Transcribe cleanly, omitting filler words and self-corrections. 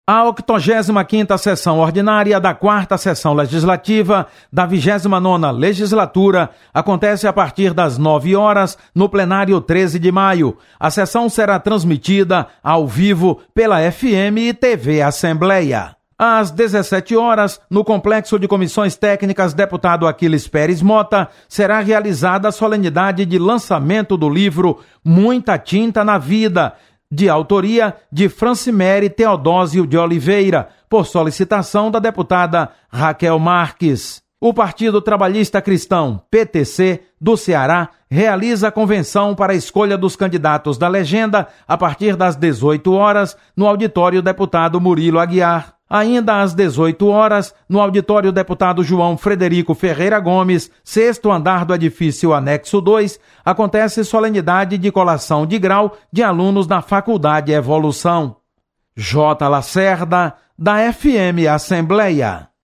A 85ª sessão ordinária da 4ª sessão legislativa da 29ª legislatura acontece a partir das 9 horas no plenário 13 de maio. A sessão será transmitida ao vivo pela FM e TV Assembleia. Às 17 horas, no Complexo de Comissões Técnicas Deputado Aquiles Pérez Mota, será realizada a solenidade de lançamento do livro Muita Tinta na Vida, de autoria de Francimere Teodósio de Oliveira, por solicitação da deputada Raquel Marques. O Partido Trabalhista Cristão, PTC, do Ceará, realiza a convenção para a escolha dos candidatos da legenda a partir das 18 horas no auditório deputado Murilo Aguiar. Ainda às 18 horas, no auditório deputado João Frederico Ferreira Gomes, 6º andar do edifício Anexo 2, acontece solenidade de colação de grau de alunos da Faculdade Evolução. J. Lacerda, da FM Assembleia.